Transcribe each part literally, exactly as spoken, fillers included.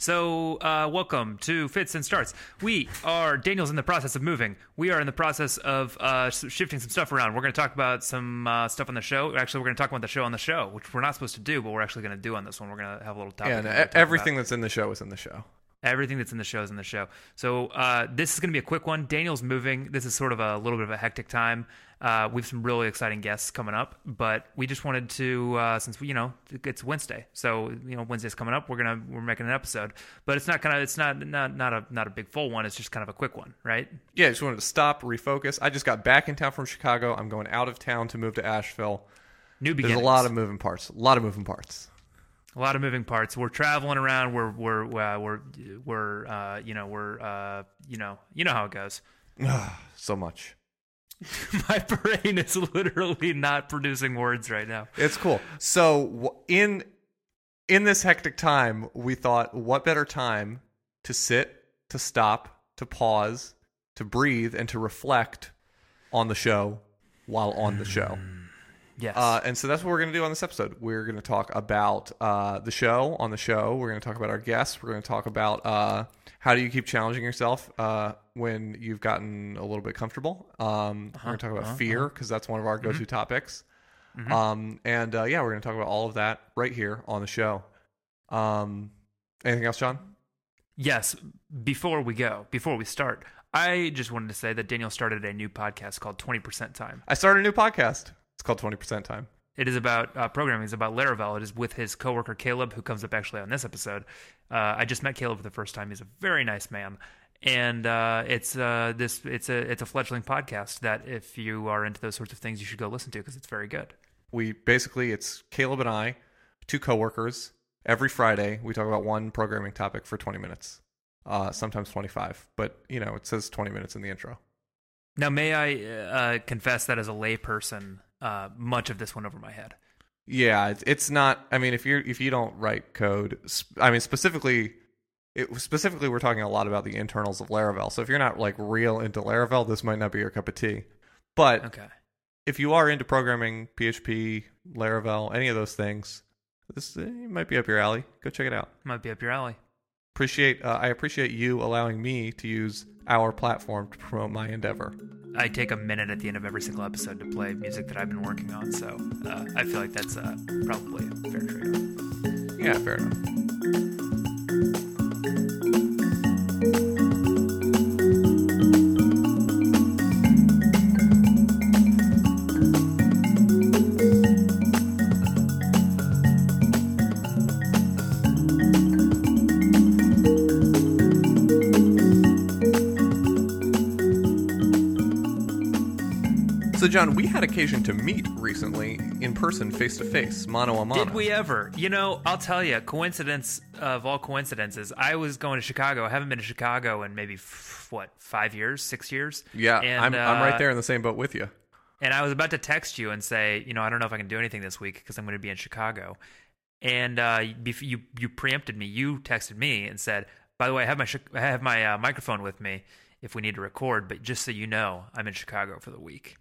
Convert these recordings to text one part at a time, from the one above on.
So, uh, welcome to Fits and Starts. We are, Daniel's in the process of moving. We are in the process of uh, shifting some stuff around. We're going to talk about some uh, stuff on the show. Actually, we're going to talk about the show on the show, which we're not supposed to do, but we're actually going to do on this one. We're going to have a little topic. Yeah, no, everything about. that's in the show is in the show. Everything that's in the show is in the show. So uh, this is going to be a quick one. Daniel's moving. This is sort of a little bit of a hectic time. Uh, we have some really exciting guests coming up, but we just wanted to, uh, since we, you know, it's Wednesday, so you know Wednesday's coming up. We're gonna we're making an episode, but it's not kind of it's not not not a not a big full one. It's just kind of a quick one, right? Yeah, I just wanted to stop, refocus. I just got back in town from Chicago. I'm going out of town to move to Asheville. New beginnings. There's a lot of moving parts. A lot of moving parts. A lot of moving parts. We're traveling around. We're we're uh, we're we're uh, you know we're uh, you know you know how it goes. So much. My brain is literally not producing words right now. It's cool. So in in this hectic time, we thought, what better time to sit, to stop, to pause, to breathe, and to reflect on the show while on the show. Yes. Uh, and so that's what we're going to do on this episode. We're going to talk about uh, the show on the show. We're going to talk about our guests. We're going to talk about uh, how do you keep challenging yourself uh, when you've gotten a little bit comfortable. Um, uh-huh, we're going to talk about uh-huh, fear because that's one of our go-to mm-hmm. topics. Mm-hmm. Um, and uh, yeah, we're going to talk about all of that right here on the show. Um, anything else, John? Yes. Before we go, before we start, I just wanted to say that Daniel started a new podcast called twenty percent Time. I started a new podcast. It's called twenty percent Time. It is about uh, programming. It's about Laravel. It is with his coworker Caleb, who comes up actually on this episode. Uh, I just met Caleb for the first time. He's a very nice man, and uh, it's uh, this. It's a it's a fledgling podcast that if you are into those sorts of things, you should go listen to because it's very good. We basically it's Caleb and I, two coworkers. Every Friday, we talk about one programming topic for twenty minutes, uh, sometimes twenty-five. But you know, it says twenty minutes in the intro. Now, may I uh, confess that as a layperson, uh, much of this went over my head. Yeah, it's, it's not. I mean, if you're if you don't write code, I mean specifically, it, specifically we're talking a lot about the internals of Laravel. So if you're not like real into Laravel, this might not be your cup of tea. But okay. If you are into programming, P H P, Laravel, any of those things, this uh, might be up your alley. Go check it out. Might be up your alley. Appreciate. Uh, I appreciate you allowing me to use our platform to promote my endeavor. I take a minute at the end of every single episode to play music that I've been working on, so uh, I feel like that's uh, probably a fair trade-off. Yeah, fair enough. So, John, we had occasion to meet recently in person, face-to-face, mano a mano. Did we ever? You know, I'll tell you, coincidence of all coincidences, I was going to Chicago. I haven't been to Chicago in maybe, f- what, five years, six years? Yeah, and, I'm, uh, I'm right there in the same boat with you. And I was about to text you and say, you know, I don't know if I can do anything this week because I'm going to be in Chicago. And uh, you you preempted me. You texted me and said, by the way, I have my, I have my uh, microphone with me if we need to record, but just so you know, I'm in Chicago for the week.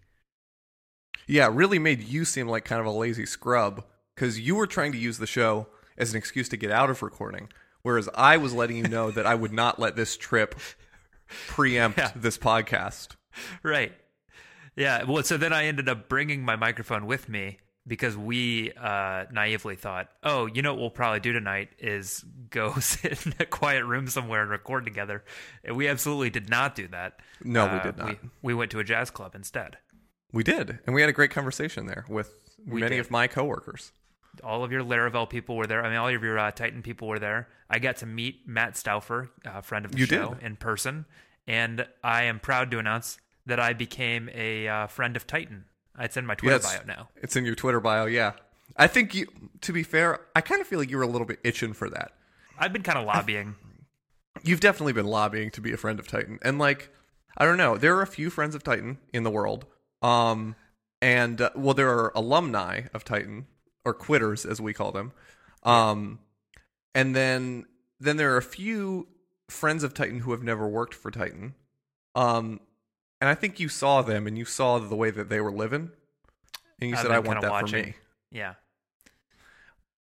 Yeah, it really made you seem like kind of a lazy scrub because you were trying to use the show as an excuse to get out of recording, whereas I was letting you know that I would not let this trip preempt yeah. this podcast. Right. Yeah. Well, so then I ended up bringing my microphone with me because we uh, naively thought, oh, you know what we'll probably do tonight is go sit in a quiet room somewhere and record together. And we absolutely did not do that. No, uh, we did not. We, we went to a jazz club instead. We did, and we had a great conversation there with we many did. of my coworkers. All of your Laravel people were there. I mean, all of your uh, Titan people were there. I got to meet Matt Stauffer, a friend of the you show, did. in person, and I am proud to announce that I became a uh, friend of Titan. It's in my Twitter yes, bio now. It's in your Twitter bio, yeah. I think you, to be fair, I kind of feel like you were a little bit itching for that. I've been kind of lobbying. You've definitely been lobbying to be a friend of Titan, and like, I don't know, there are a few friends of Titan in the world. Um. And, uh, well, there are alumni of Titan, or quitters, as we call them. Um, and then then there are a few friends of Titan who have never worked for Titan. Um, and I think you saw them, and you saw the way that they were living. And you I've said, I want that watching. for me. Yeah.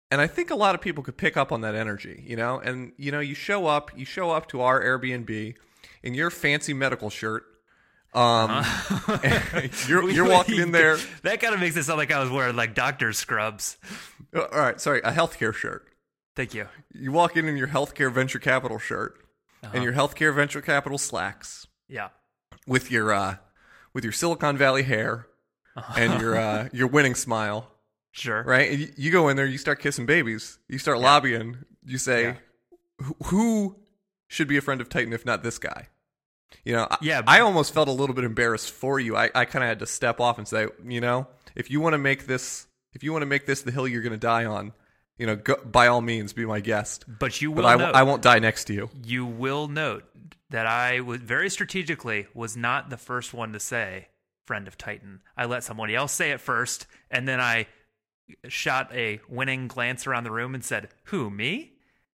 And I think a lot of people could pick up on that energy, you know? And, you know, you show up, you show up to our Airbnb in your fancy medical shirt. Um, uh-huh. you're, you're walking in there. That kind of makes it sound like I was wearing like doctor's scrubs. All right. Sorry. A healthcare shirt. Thank you. You walk in in your healthcare venture capital shirt uh-huh. and your healthcare venture capital slacks. Yeah. With your, uh, with your Silicon Valley hair uh-huh. and your, uh, your winning smile. Sure. Right? And you go in there, you start kissing babies. You start yeah. lobbying. You say, yeah. who should be a friend of Titan if not this guy? You know, yeah, I, I almost felt a little bit embarrassed for you. I, I kind of had to step off and say, you know, if you want to make this, if you want to make this the hill you're going to die on, you know, go, by all means, be my guest. But you will but I, note, I won't die next to you. You will note that I was very strategically was not the first one to say friend of Titan. I let somebody else say it first, and then I shot a winning glance around the room and said, "Who, me?"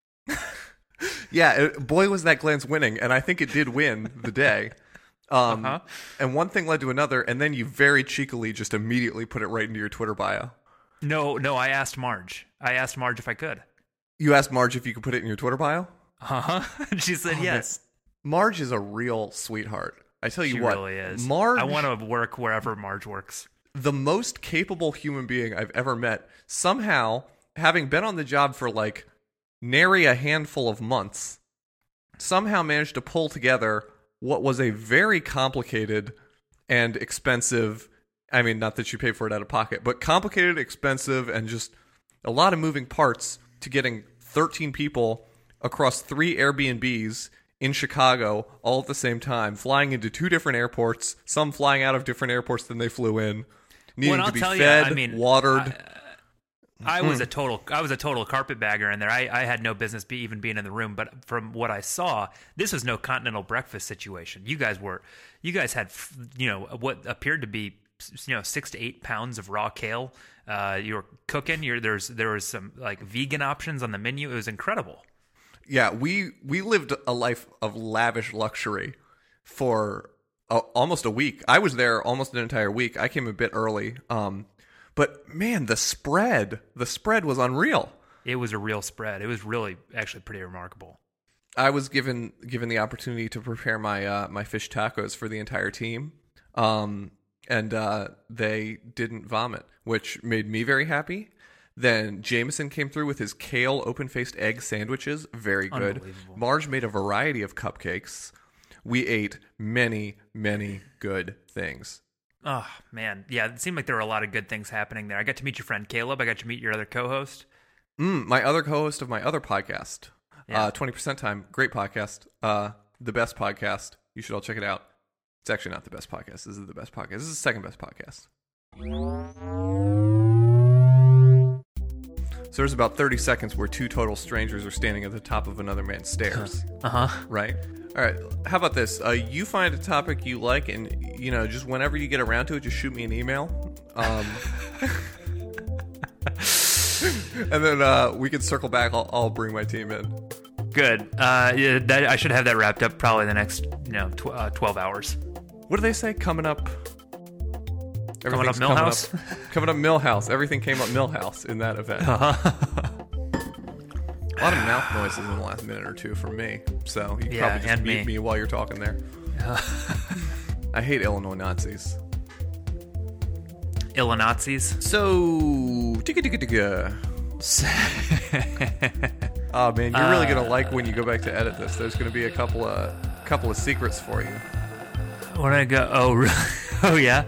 Yeah, it, boy, was that glance winning, and I think it did win the day. Um, uh-huh. And one thing led to another, and then you very cheekily just immediately put it right into your Twitter bio. No, no, I asked Marge. I asked Marge if I could. You asked Marge if you could put it in your Twitter bio? Uh-huh. She said oh, yes. Man. Marge is a real sweetheart. I tell you she what. She really is. Marge, I want to work wherever Marge works. The most capable human being I've ever met. Somehow, having been on the job for like nary a handful of months, somehow managed to pull together what was a very complicated and expensive, I mean, not that you pay for it out of pocket, but complicated, expensive, and just a lot of moving parts to getting thirteen people across three Airbnbs in Chicago all at the same time, flying into two different airports, some flying out of different airports than they flew in, needing well, to be fed, you, I mean, watered. I, I was a total, I was a total carpetbagger in there. I, I had no business be, even being in the room. But from what I saw, this was no continental breakfast situation. You guys were, you guys had, you know, what appeared to be, you know, six to eight pounds of raw kale. Uh, you were cooking. You're, there's there was some like vegan options on the menu. It was incredible. Yeah, we we lived a life of lavish luxury for a, almost a week. I was there almost an entire week. I came a bit early. Um, But, man, the spread, the spread was unreal. It was a real spread. It was really, actually pretty remarkable. I was given given the opportunity to prepare my uh, my fish tacos for the entire team, um, and uh, they didn't vomit, which made me very happy. Then Jameson came through with his kale open-faced egg sandwiches, very good. Marge made a variety of cupcakes. We ate many, many good things. Oh, man. Yeah, it seemed like there were a lot of good things happening there. I got to meet your friend Caleb. I got to meet your other co-host. Mm, my other co-host of my other podcast, yeah. uh, twenty percent Time. Great podcast. Uh, the best podcast. You should all check it out. It's actually not the best podcast. This is the best podcast. This is the second best podcast. So there's about thirty seconds where two total strangers are standing at the top of another man's stairs. Uh-huh. Right? All right, how about this? Uh, you find a topic you like, and, you know, just whenever you get around to it, just shoot me an email. Um, and then uh, we can circle back. I'll, I'll bring my team in. Good. Uh, yeah, that, I should have that wrapped up probably the next, you know, tw- uh, twelve hours. What do they say? Coming up... Coming up Millhouse? Coming up, coming up Millhouse. Everything came up Millhouse in that event. Uh-huh. A lot of mouth noises in the last minute or two from me, so you can yeah, probably just mute me. me while you're talking there. I hate Illinois Nazis. Illinois Nazis? So, ticka ticka ticka. Oh man, you're really gonna uh, like when you go back to edit this. There's gonna be a couple of couple of secrets for you. When I go, oh really? Oh yeah.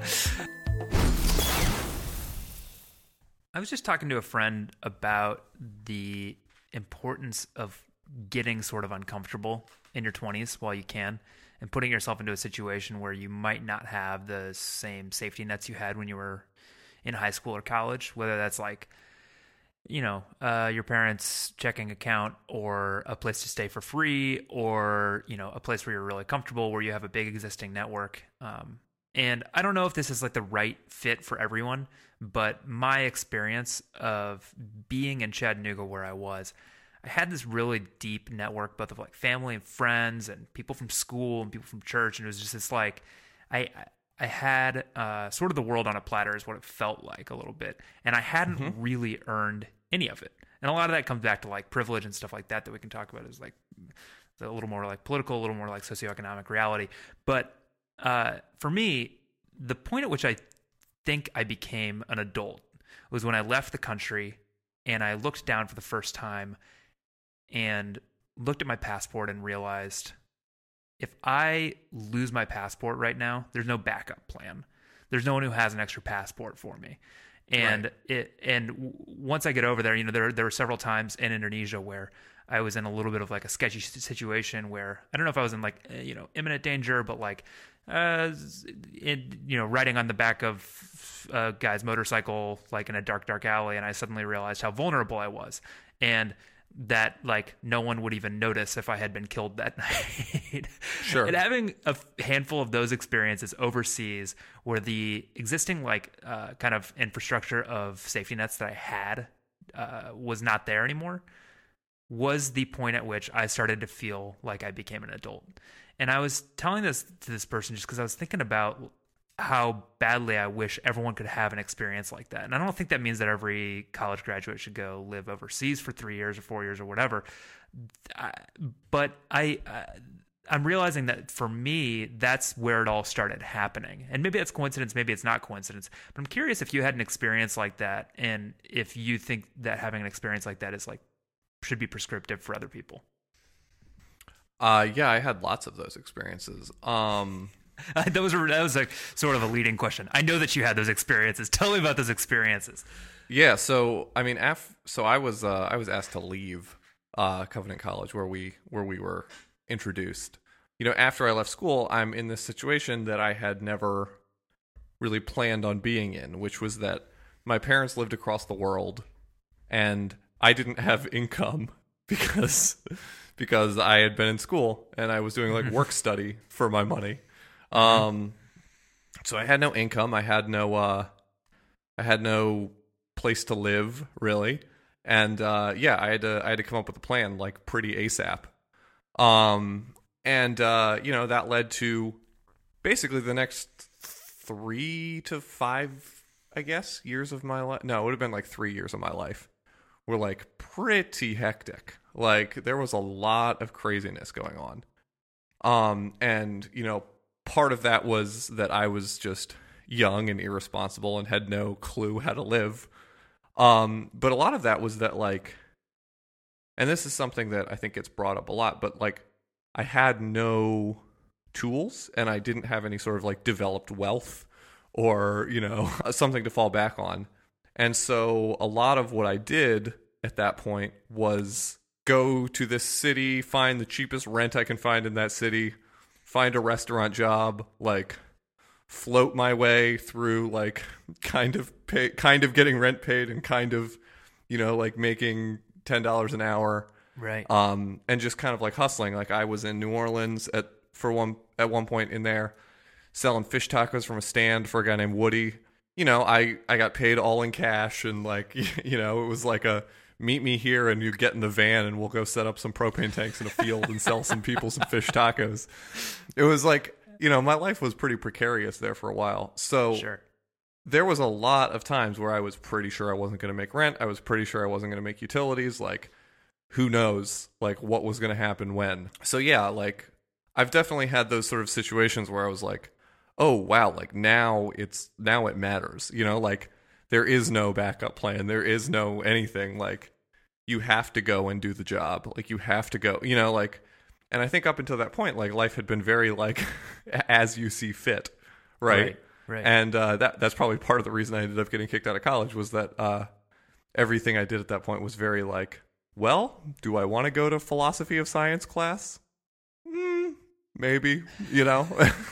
I was just talking to a friend about the importance of getting sort of uncomfortable in your twenties while you can, and putting yourself into a situation where you might not have the same safety nets you had when you were in high school or college, whether that's like, you know, uh, your parents' checking account, or a place to stay for free, or, you know, a place where you're really comfortable, where you have a big existing network. Um, and I don't know if this is like the right fit for everyone, but my experience of being in Chattanooga where I was, I had this really deep network, both of like family and friends and people from school and people from church. And it was just this like, I, I had uh, sort of the world on a platter is what it felt like a little bit. And I hadn't mm-hmm. really earned any of it. And a lot of that comes back to like privilege and stuff like that that we can talk about is like a little more like political, a little more like socioeconomic reality. But uh, for me, the point at which I think I became an adult was when I left the country and I looked down for the first time and looked at my passport and realized if I lose my passport right now, there's no backup plan. There's no one who has an extra passport for me. And right. it and w- once I get over there, you know, there there were several times in Indonesia where I was in a little bit of like a sketchy situation where I don't know if I was in like you know imminent danger, but like uh, it, you know, riding on the back of a guy's motorcycle like in a dark dark alley, and I suddenly realized how vulnerable I was, and that like no one would even notice if I had been killed that night. Sure. And having a handful of those experiences overseas where the existing like uh, kind of infrastructure of safety nets that I had uh, was not there anymore was the point at which I started to feel like I became an adult. And I was telling this to this person just because I was thinking about how badly I wish everyone could have an experience like that. And I don't think that means that every college graduate should go live overseas for three years or four years or whatever. I, but I, I, I'm realizing that for me, that's where it all started happening. And maybe that's coincidence, maybe it's not coincidence. But I'm curious if you had an experience like that and if you think that having an experience like that is like, should be prescriptive for other people. Uh, yeah, I had lots of those experiences. Um... that was a, that was like sort of a leading question. I know that you had those experiences. Tell me about those experiences. Yeah, so I mean, af- so I was uh, I was asked to leave uh, Covenant College where we where we were introduced. You know, after I left school, I'm in this situation that I had never really planned on being in, which was that my parents lived across the world, and I didn't have income because because I had been in school and I was doing like work study for my money. Um, so I had no income. I had no, uh, I had no place to live really. And, uh, yeah, I had to, I had to come up with a plan like pretty ASAP. Um, and, uh, you know, that led to basically the next three to five, I guess, years of my life. No, it would have been like three years of my life were like pretty hectic. Like there was a lot of craziness going on. Um, and, you know, part of that was that I was just young and irresponsible and had no clue how to live. Um, but a lot of that was that like, and this is something that I think gets brought up a lot, but like I had no tools and I didn't have any sort of like developed wealth or, you know, something to fall back on. And so a lot of what I did at that point was go to this city, find the cheapest rent I can find in that city, find a restaurant job, like float my way through like kind of pay, kind of getting rent paid and kind of, you know, like making ten dollars an hour. Right. Um, and just kind of like hustling. Like I was in New Orleans at, for one, at one point in there selling fish tacos from a stand for a guy named Woody. You know, I, I got paid all in cash and like, you know, it was like a meet me here and you get in the van and we'll go set up some propane tanks in a field and sell some people some fish tacos. It was like, you know, my life was pretty precarious there for a while. So Sure. There was a lot of times where I was pretty sure I wasn't going to make rent. I was pretty sure I wasn't going to make utilities. Like, who knows, like, what was going to happen when. So, yeah, like, I've definitely had those sort of situations where I was like, oh, wow, like, now it's, now it matters. You know, like, there is no backup plan. There is no anything. Like, you have to go and do the job. Like, you have to go, you know, like, and I think up until that point, like, life had been very, like, as you see fit, right? Right. Right. And uh, that that's probably part of the reason I ended up getting kicked out of college was that uh, everything I did at that point was very like, well, do I want to go to philosophy of science class? Mm, maybe, you know.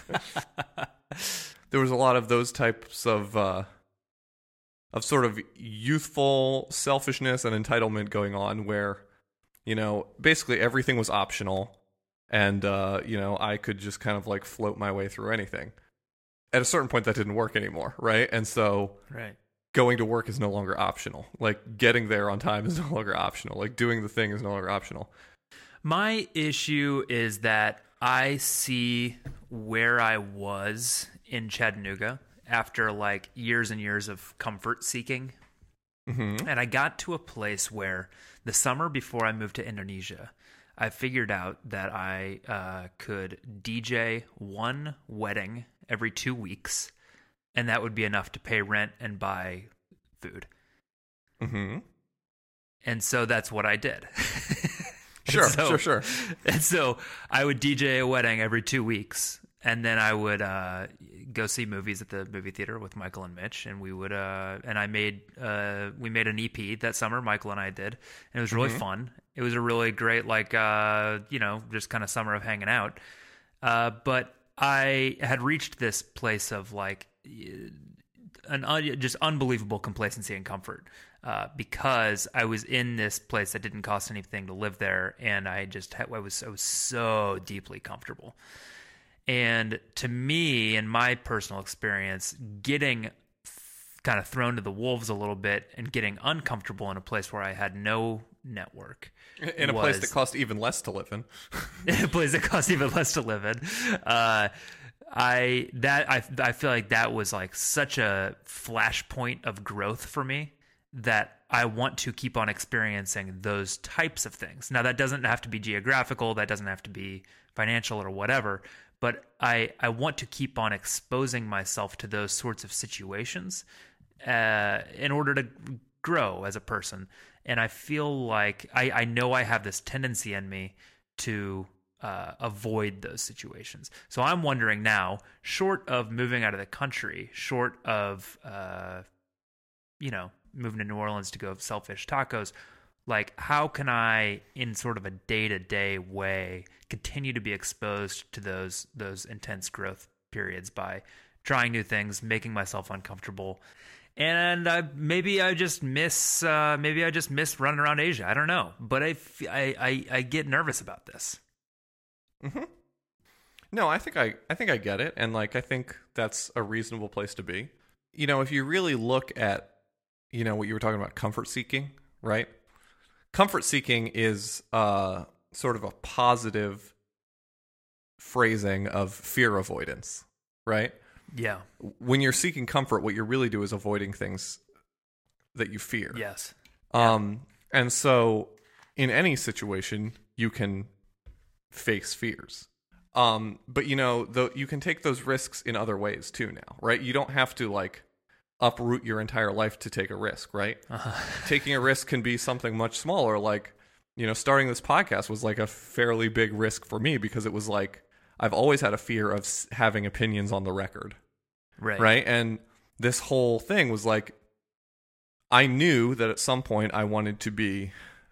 There was a lot of those types of uh, of sort of youthful selfishness and entitlement going on, where, you know, basically everything was optional, and uh, you know, I could just kind of like float my way through anything. At a certain point, that didn't work anymore, right? And so right. going to work is no longer optional. Like, getting there on time is no longer optional. Like, doing the thing is no longer optional. My issue is that I see where I was in Chattanooga after, like, years and years of comfort seeking Mm-hmm. And I got to a place where the summer before I moved to Indonesia, I figured out that I uh, could D J one wedding every two weeks, and that would be enough to pay rent and buy food. Mm-hmm. And so that's what I did. Sure, so, sure, sure. And so I would D J a wedding every two weeks, and then I would uh, go see movies at the movie theater with Michael and Mitch, and we would uh, and I made uh, we made an E P that summer. Michael and I did, and it was really mm-hmm. fun. It was a really great, like uh, you know, just kind of summer of hanging out. Uh, but I had reached this place of like an un- just unbelievable complacency and comfort. Uh, because I was in this place that didn't cost anything to live there, and I just had, I was I was so deeply comfortable. And to me, in my personal experience, getting kind of thrown to the wolves a little bit and getting uncomfortable in a place where I had no network, in a was, place that cost even less to live in, in a place that cost even less to live in. Uh, I that I I feel like that was like such a flashpoint of growth for me, that I want to keep on experiencing those types of things. Now, that doesn't have to be geographical, that doesn't have to be financial or whatever, but I, I want to keep on exposing myself to those sorts of situations uh, in order to grow as a person. And I feel like I, I know I have this tendency in me to uh, avoid those situations. So I'm wondering now, short of moving out of the country, short of, uh, you know, moving to New Orleans to go sell fish tacos, like how can I, in sort of a day-to-day way, continue to be exposed to those those intense growth periods by trying new things, making myself uncomfortable, and I, maybe I just miss uh, maybe I just miss running around Asia. I don't know, but I I, I, I get nervous about this. Mm-hmm. No, I think I I think I get it, and like I think that's a reasonable place to be. You know, if you really look at, you know, what you were talking about, comfort seeking, right? Comfort seeking is uh, sort of a positive phrasing of fear avoidance, right? Yeah. When you're seeking comfort, what you really do is avoiding things that you fear. Yes. Um, yeah. And so in any situation, you can face fears. Um, but, you know, the, you can take those risks in other ways too now, right? You don't have to, like, uproot your entire life to take a risk, right? Uh-huh. Taking a risk can be something much smaller. Like, you know, starting this podcast was like a fairly big risk for me because it was like, I've always had a fear of having opinions on the record. Right. Right. And this whole thing was like, I knew that at some point I wanted to be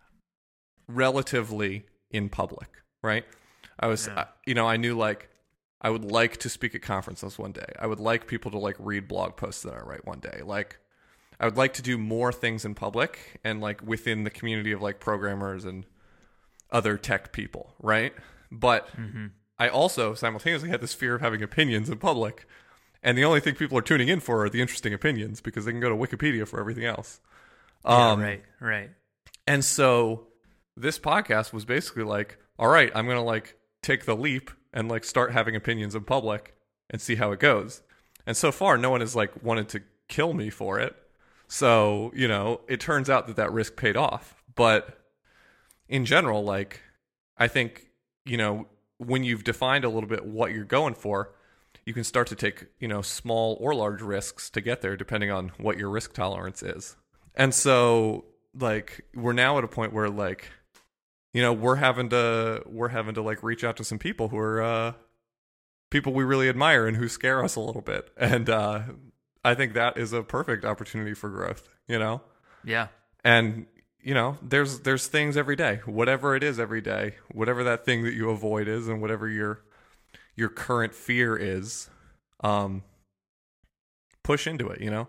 relatively in public, right? I was, yeah. I, you know, I knew like, I would like to speak at conferences one day. I would like people to like read blog posts that I write one day. Like, I would like to do more things in public and like within the community of like programmers and other tech people, right? But mm-hmm. I also simultaneously had this fear of having opinions in public. And the only thing people are tuning in for are the interesting opinions because they can go to Wikipedia for everything else. Um, yeah, right, right. And so this podcast was basically like, all right, I'm going to like take the leap and like start having opinions in public and see how it goes. And so far, no one has like wanted to kill me for it. So, you know, it turns out that that risk paid off. But in general, like, I think, you know, when you've defined a little bit what you're going for, you can start to take, you know, small or large risks to get there, depending on what your risk tolerance is. And so, like, we're now at a point where, like, you know, we're having to we're having to like reach out to some people who are uh, people we really admire and who scare us a little bit, and uh, I think that is a perfect opportunity for growth. You know, yeah, and you know, there's there's things every day, whatever it is every day, whatever that thing that you avoid is, and whatever your your current fear is, um, push into it. You know.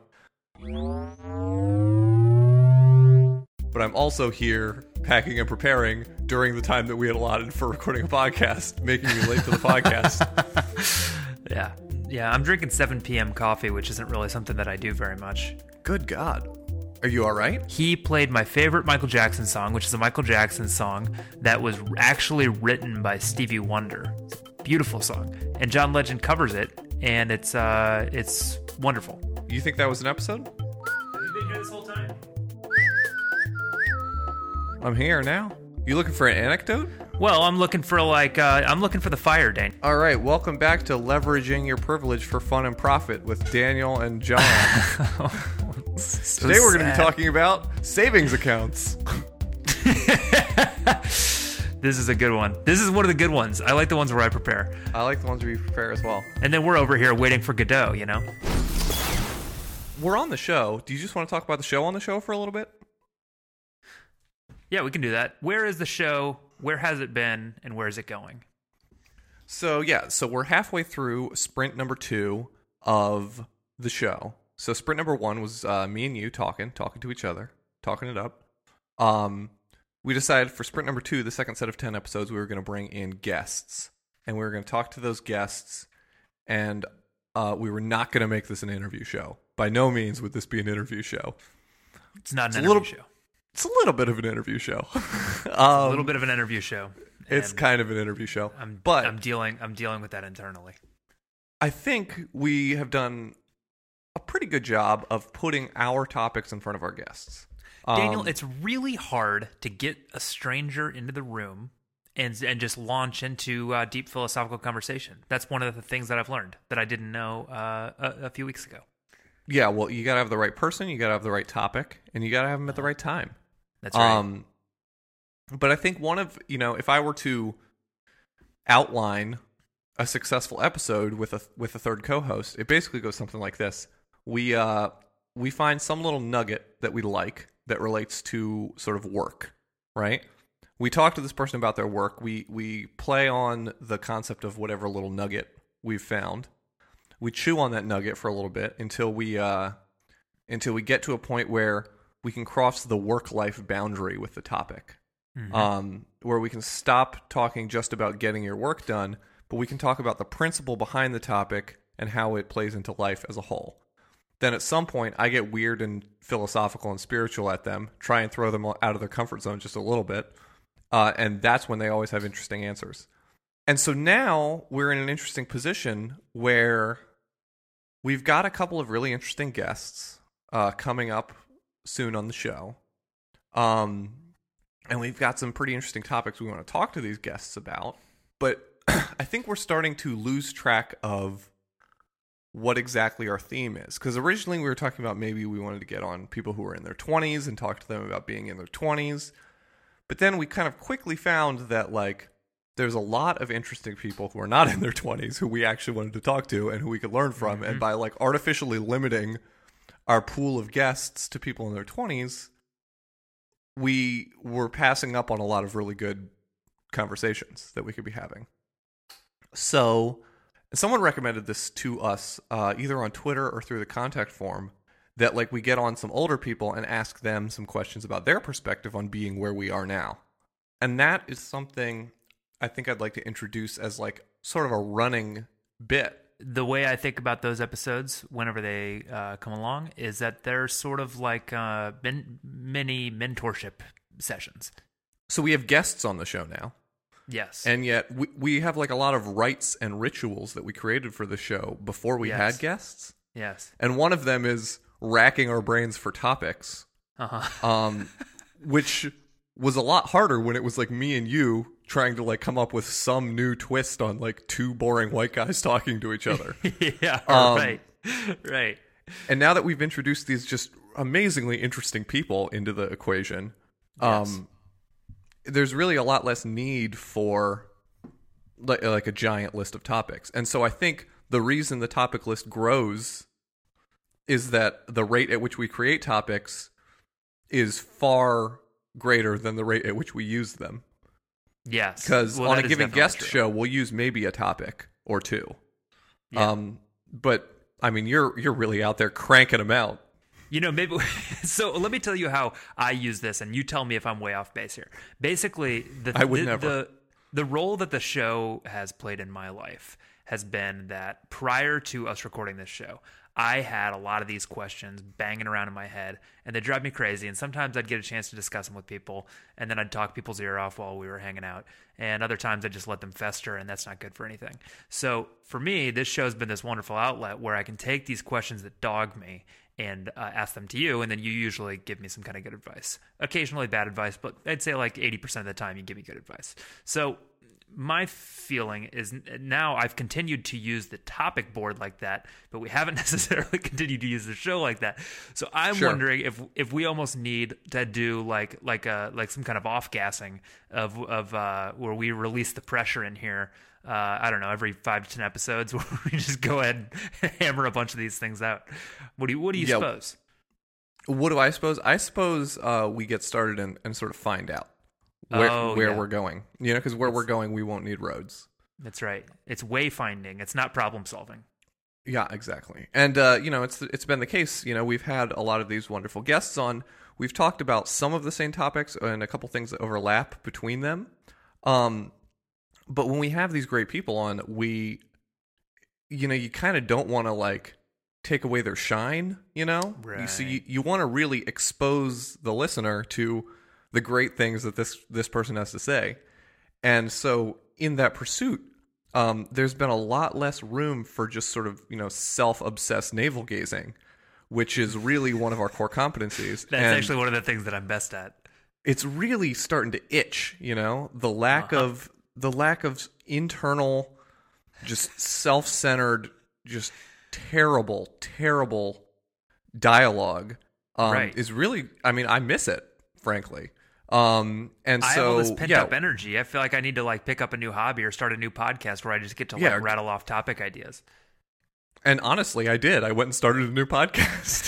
But I'm also here packing and preparing during the time that we had allotted for recording a podcast, making me late to the podcast. Yeah. Yeah, I'm drinking seven p.m. coffee, which isn't really something that I do very much. Good God. Are you all right? He played my favorite Michael Jackson song, which is a Michael Jackson song that was actually written by Stevie Wonder. It's a beautiful song. And John Legend covers it, and it's uh, it's wonderful. You think that was an episode? Have you been here this whole time? I'm here now. You looking for an anecdote? Well, I'm looking for like uh, I'm looking for the fire, Dan. All right, welcome back to Leveraging Your Privilege for Fun and Profit with Daniel and John. So Today we're going to be sad. talking about savings accounts. This is a good one. This is one of the good ones. I like the ones where I prepare. I like the ones where you prepare as well. And then we're over here waiting for Godot, you know? We're on the show. Do you just want to talk about the show on the show for a little bit? Yeah, we can do that. Where is the show? Where has it been? And where is it going? So, yeah, so we're halfway through sprint number two of the show. So, sprint number one was uh, me and you talking, talking to each other, talking it up. Um, we decided for sprint number two, the second set of ten episodes, we were going to bring in guests. And we were going to talk to those guests. And uh, we were not going to make this an interview show. By no means would this be an interview show. It's not an It's a interview little- show. It's a little bit of an interview show. A um, little bit of an interview show. It's And kind of an interview show. I'm, but I'm dealing. I'm dealing with that internally. I think we have done a pretty good job of putting our topics in front of our guests. Daniel, Um, it's really hard to get a stranger into the room and and just launch into uh, deep philosophical conversation. That's one of the things that I've learned that I didn't know uh, a, a few weeks ago. yeah, well, you got to have the right person, you got to have the right topic, and you got to have them at the right time. That's right. Um, but I think one of, you know, if I were to outline a successful episode with a with a third co-host, it basically goes something like this. We uh we find some little nugget that we like that relates to sort of work, right? We talk to this person about their work. We we play on the concept of whatever little nugget we've found. We chew on that nugget for a little bit until we uh until we get to a point where we can cross the work-life boundary with the topic. Mhm. Um, where we can stop talking just about getting your work done, but we can talk about the principle behind the topic and how it plays into life as a whole. Then at some point, I get weird and philosophical and spiritual at them, try and throw them out of their comfort zone just a little bit, uh, and that's when they always have interesting answers. And so now we're in an interesting position where we've got a couple of really interesting guests uh, coming up soon on the show. Um, and we've got some pretty interesting topics we want to talk to these guests about. But I think we're starting to lose track of what exactly our theme is. Because originally we were talking about maybe we wanted to get on people who are in their twenties and talk to them about being in their twenties. But then we kind of quickly found that, like, there's a lot of interesting people who are not in their twenties who we actually wanted to talk to and who we could learn from. Mm-hmm. And by, like, artificially limiting our pool of guests to people in their twenties, we were passing up on a lot of really good conversations that we could be having. So someone recommended this to us uh, either on Twitter or through the contact form, that, like, we get on some older people and ask them some questions about their perspective on being where we are now. And that is something I think I'd like to introduce as, like, sort of a running bit. The way I think about those episodes, whenever they uh, come along, is that they're sort of like uh, min- mini mentorship sessions. So we have guests on the show now. Yes. And yet we, we have, like, a lot of rites and rituals that we created for the show before we Yes. had guests. Yes. And one of them is racking our brains for topics, Uh-huh. um, which was a lot harder when it was, like, me and you trying to, like, come up with some new twist on, like, two boring white guys talking to each other. yeah, Um, right. Right. And now that we've introduced these just amazingly interesting people into the equation, um, there's really a lot less need for, like, like a giant list of topics. And so I think the reason the topic list grows is that the rate at which we create topics is far greater than the rate at which we use them. Yes. Because Well, on that a is given definitely guest true. show, we'll use maybe a topic or two. Yeah. Um, but I mean, you're you're really out there cranking them out. You know, maybe. So let me tell you how I use this, and you tell me if I'm way off base here. Basically, the I would the, never. the the role that the show has played in my life has been that prior to us recording this show, I had a lot of these questions banging around in my head, and they drive me crazy. And sometimes I'd get a chance to discuss them with people, and then I'd talk people's ear off while we were hanging out. And other times I'd just let them fester, and that's not good for anything. So for me, this show's been this wonderful outlet where I can take these questions that dog me and uh, ask them to you, and then you usually give me some kind of good advice. Occasionally bad advice, but I'd say like eighty percent of the time you give me good advice. So my feeling is now I've continued to use the topic board like that, but we haven't necessarily continued to use the show like that. So I'm Sure. wondering if if we almost need to do like like a like some kind of off gassing of of uh, where we release the pressure in here. Uh, I don't know, every five to ten episodes, where we just go ahead and hammer a bunch of these things out. What do you What do you Yeah. suppose? What do I suppose? I suppose uh, we get started and, and sort of find out where Oh, where yeah. we're going. You know, because where we're going, we won't need roads. That's right. It's wayfinding. It's not problem solving. Yeah, exactly. And uh, you know, it's it's been the case. You know, we've had a lot of these wonderful guests on. We've talked about some of the same topics and a couple things that overlap between them. Um, but when we have these great people on, we, you know, you kind of don't want to like take away their shine. You know, you, so you Right. you want to really expose the listener to the great things that this this person has to say. And so in that pursuit, um, there's been a lot less room for just sort of, you know, self-obsessed navel gazing, which is really one of our core competencies. That's And actually one of the things that I'm best at. it's really starting to itch, you know, the lack Uh-huh. of the lack of internal, just self-centered, just terrible, terrible dialogue um, Right. is really, I mean, I miss it, frankly. Um, and I have so, all this pent yeah, up energy. I feel like I need to like pick up a new hobby or start a new podcast where I just get to like Yeah. rattle off topic ideas. and honestly, I did. I went and started a new podcast.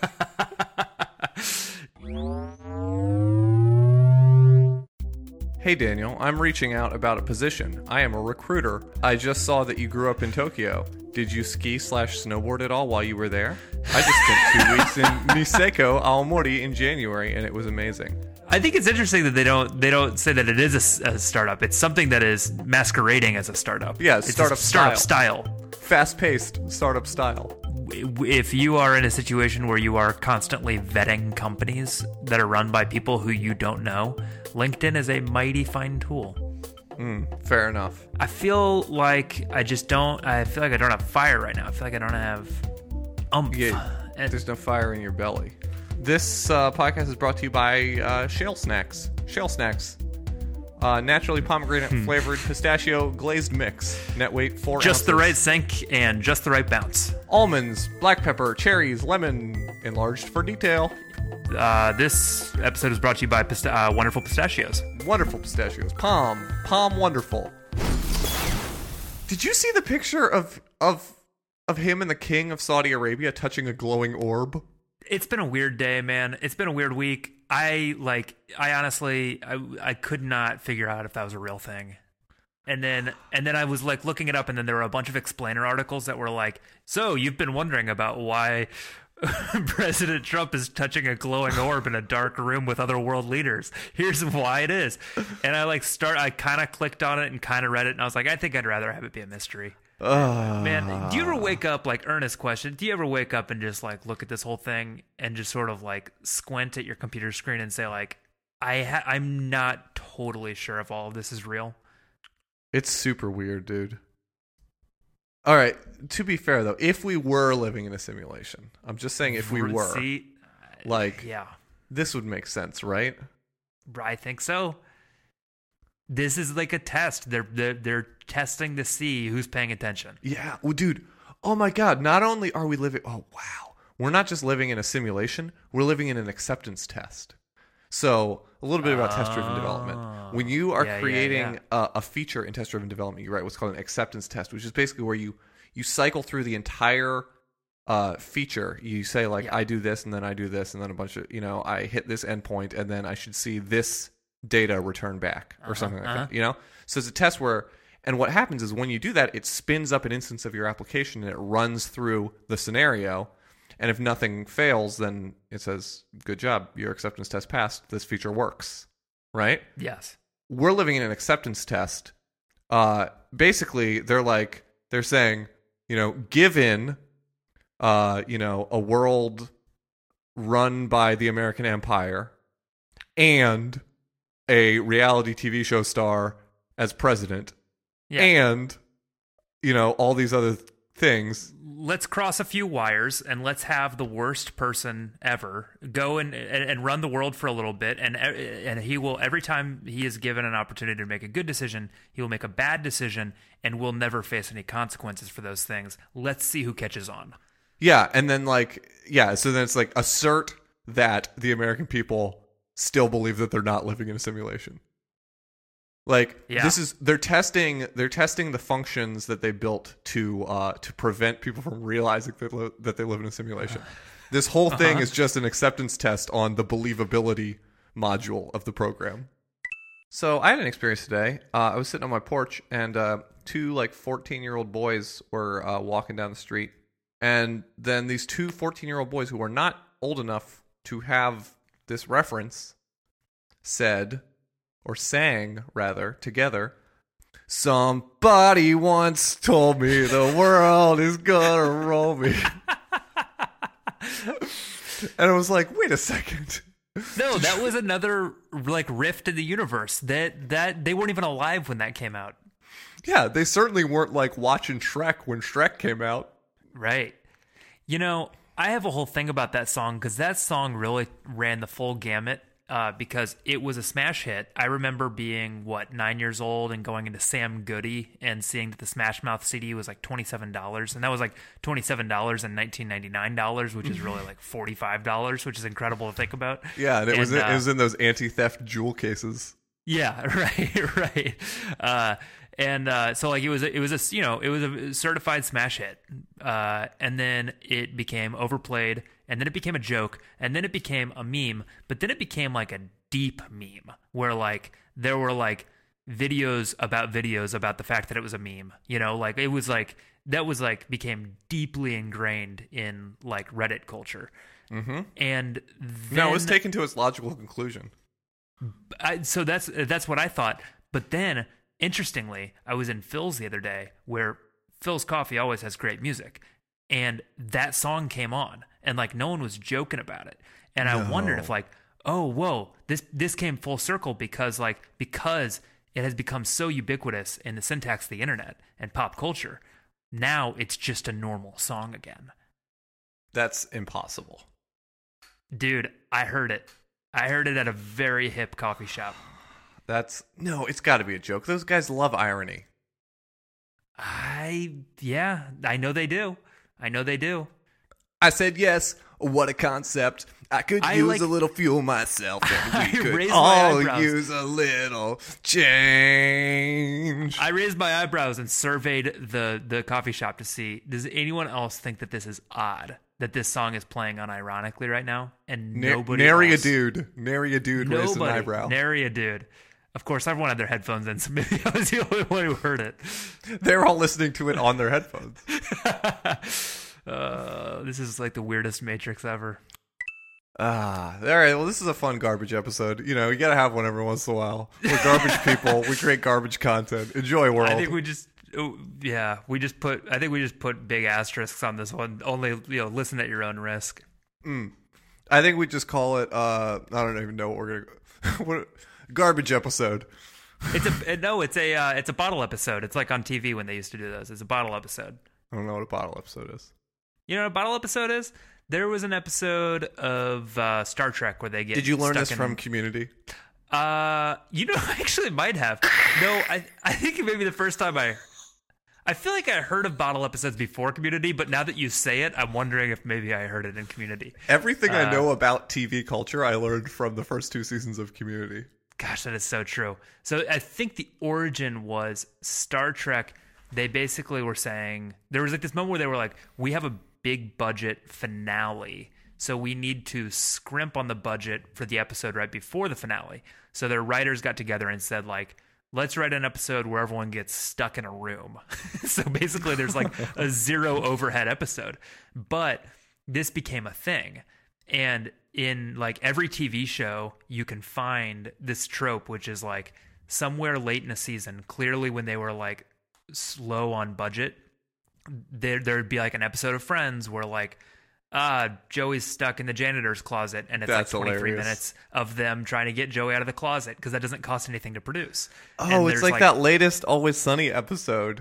Hey Daniel, I'm reaching out about a position. I am a recruiter. I just saw that you grew up in Tokyo. Did you ski slash snowboard at all while you were there? I just spent two weeks in Niseko, Aomori in January, and it was amazing. I think it's interesting that they don't they don't say that it is a s- a, startup. It's something that is masquerading as a startup. Yeah, it's startup a startup style. Fast-paced startup style. If you are in a situation where you are constantly vetting companies that are run by people who you don't know, LinkedIn is a mighty fine tool. Mm, fair enough. I feel like I just don't. I feel like I don't have fire right now. I feel like I don't have umph. Yeah, And- there's no fire in your belly. This uh, podcast is brought to you by uh, Shale Snacks. Shale Snacks. Uh, naturally pomegranate flavored pistachio glazed mix. Net weight four just the ounces. right sink and just the right bounce. Almonds, black pepper, cherries, lemon, enlarged for detail. Uh, this episode is brought to you by pista- uh, Wonderful Pistachios. Wonderful pistachios. Palm. Palm wonderful. Did you see the picture of of of him and the king of Saudi Arabia touching a glowing orb? It's been a weird day, man. It's been a weird week. I like. I honestly, I, I could not figure out if that was a real thing. And then, and then I was like looking it up, and then there were a bunch of explainer articles that were like, "So you've been wondering about why President Trump is touching a glowing orb in a dark room with other world leaders. Here's why it is." And I like start. I kind of clicked on it and kind of read it, and I was like, I think I'd rather have it be a mystery. Uh, Man, do you ever wake up, like, earnest question, do you ever wake up and just, like, look at this whole thing and just sort of, like, squint at your computer screen and say, like, I ha- I'm not totally sure if all of this is real? It's super weird, dude. All right, to be fair, though, if we were living in a simulation, I'm just saying if we were, See, like, yeah, this would make sense, right? I think so. This is like a test. They're, they're, they're testing to see who's paying attention. Yeah, well, dude, oh my God, not only are we living, oh wow, we're not just living in a simulation, we're living in an acceptance test. So, a little bit about test-driven development. When you are Yeah, yeah, creating yeah. A, a feature in test-driven development, you write what's called an acceptance test, which is basically where you, you cycle through the entire uh, feature. You say, like, Yeah. I do this, and then I do this, and then a bunch of, you know, I hit this endpoint, and then I should see this data return back, or something like uh-huh. that, you know? So, it's a test where, and what happens is when you do that, it spins up an instance of your application, and it runs through the scenario. And if nothing fails, then it says, good job, your acceptance test passed, this feature works, right? Yes. We're living in an acceptance test. Uh, basically, they're like, they're saying, you know, given, uh, you know, a world run by the American Empire and a reality T V show star as president, Yeah. and, you know, all these other things. Let's cross a few wires and let's have the worst person ever go and, and and run the world for a little bit, and and he will, every time he is given an opportunity to make a good decision, he will make a bad decision and will never face any consequences for those things. Let's see who catches on. Yeah, and then like yeah, so then it's like assert that the American people still believe that they're not living in a simulation. Like yeah. this is they're testing they're testing the functions that they built to uh, to prevent people from realizing that, li- that they live in a simulation. This whole thing uh-huh. is just an acceptance test on the believability module of the program. So I had an experience today. Uh, I was sitting on my porch, and uh, two like fourteen year old boys were uh, walking down the street, and then these two fourteen year old boys who were not old enough to have this reference said. Or sang, rather, together. Somebody once told me the world is gonna roll me. And I was like, wait a second. No, that was another like rift in the universe. That that they weren't even alive when that came out. Yeah, they certainly weren't like watching Shrek when Shrek came out. Right. You know, I have a whole thing about that song because that song really ran the full gamut. Uh, because it was a smash hit. I remember being, what, nine years old and going into Sam Goody and seeing that the Smash Mouth C D was like twenty-seven dollars. And that was like twenty-seven dollars and nineteen ninety-nine dollars, which is really like forty-five dollars, which is incredible to think about. Yeah, and it, and, was, in, uh, it was in those anti-theft jewel cases. Yeah, right, right. Uh, and uh, so like it was, a, it was a, you know, it was a certified smash hit. Uh, and then it became overplayed. And then it became a joke, and then it became a meme, but then it became like a deep meme where like there were like videos about videos about the fact that it was a meme, you know, like it was like that was like became deeply ingrained in like Reddit culture. Mm-hmm. And then, no, it was taken to its logical conclusion. I, so that's that's what I thought. But then, interestingly, I was in Phil's the other day where Phil's Coffee always has great music. And that song came on, and like no one was joking about it. And I no. wondered if like, oh, whoa, this this came full circle because like because it has become so ubiquitous in the syntax of the internet and pop culture. Now it's just a normal song again. That's impossible. Dude, I heard it. I heard it at a very hip coffee shop. That's no, it's got to be a joke. Those guys love irony. I yeah, I know they do. I know they do. I said yes. What a concept. I could I use like, a little fuel myself. And I we could raised my all eyebrows. use a little change. I raised my eyebrows and surveyed the, the coffee shop to see, does anyone else think that this is odd? That this song is playing unironically right now? And nobody Nary else. a dude. Nary a dude raised an Nobody. eyebrow. Nary a dude. Of course, everyone had their headphones in, so maybe I was the only one who heard it. They're all listening to it on their headphones. uh, this is like the weirdest Matrix ever. Ah, all right. Well, this is a fun garbage episode. You know, you gotta have one every once in a while. We're garbage people. We create garbage content. Enjoy, world. I think we just, oh, yeah, we just put. I think we just put big asterisks on this one. Only, you know, listen at your own risk. Mm. I think we just call it. Uh, I don't even know what we're gonna. what, garbage episode. It's a no. It's a uh, it's a bottle episode. It's like on T V when they used to do those. It's a bottle episode. I don't know what a bottle episode is. You know what a bottle episode is? There was an episode of uh, Star Trek where they get. Did you learn stuck this in, from Community? Uh, you know, I actually might have. No, I I think maybe the first time I. I feel like I heard of bottle episodes before Community, but now that you say it, I'm wondering if maybe I heard it in Community. Everything uh, I know about T V culture, I learned from the first two seasons of Community. Gosh, that is so true. So I think the origin was Star Trek. They basically were saying, there was like this moment where they were like, we have a big budget finale, so we need to scrimp on the budget for the episode right before the finale. So their writers got together and said like, let's write an episode where everyone gets stuck in a room. So basically there's like a zero overhead episode. But this became a thing. And in like every T V show, you can find this trope, which is like somewhere late in a season, clearly when they were like slow on budget, there there'd be like an episode of Friends where like, ah, Joey's stuck in the janitor's closet, and it's That's like twenty-three hilarious. minutes of them trying to get Joey out of the closet because that doesn't cost anything to produce. Oh, And it's there's, like, that latest Always Sunny episode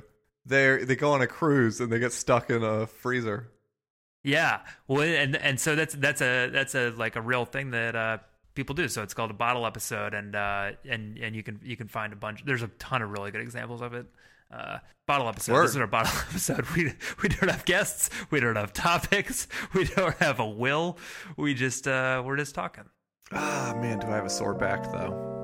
they they go on a cruise and they get stuck in a freezer. Yeah, well, and and so that's that's a that's a like a real thing that uh, people do. So it's called a bottle episode, and uh, and and you can you can find a bunch. There's a ton of really good examples of it. Uh, bottle episode. Word. This is our bottle episode. We we don't have guests. We don't have topics. We don't have a will. We just uh, we're just talking. Ah, man, do I have a sore back though?